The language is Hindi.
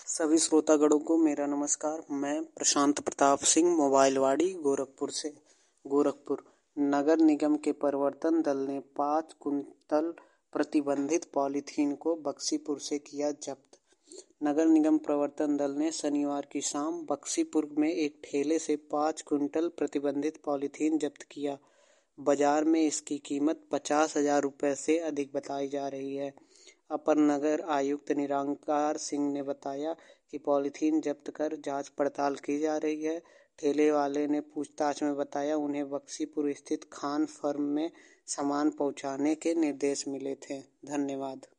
सभी श्रोतागणों को मेरा नमस्कार। मैं प्रशांत प्रताप सिंह मोबाइलवाड़ी गोरखपुर नगर निगम के प्रवर्तन दल ने 5 कुंतल प्रतिबंधित पॉलीथीन को बक्सीपुर से किया जब्त। नगर निगम प्रवर्तन दल ने शनिवार की शाम बक्सीपुर में एक ठेले से 5 कुंटल प्रतिबंधित पॉलीथीन जब्त किया। बाजार में इसकी कीमत 50,000 रुपये से अधिक बताई जा रही है। अपर नगर आयुक्त निरंकार सिंह ने बताया कि पॉलीथीन जब्त कर जांच पड़ताल की जा रही है। ठेले वाले ने पूछताछ में बताया उन्हें बक्सीपुर स्थित खान फर्म में सामान पहुंचाने के निर्देश मिले थे। धन्यवाद।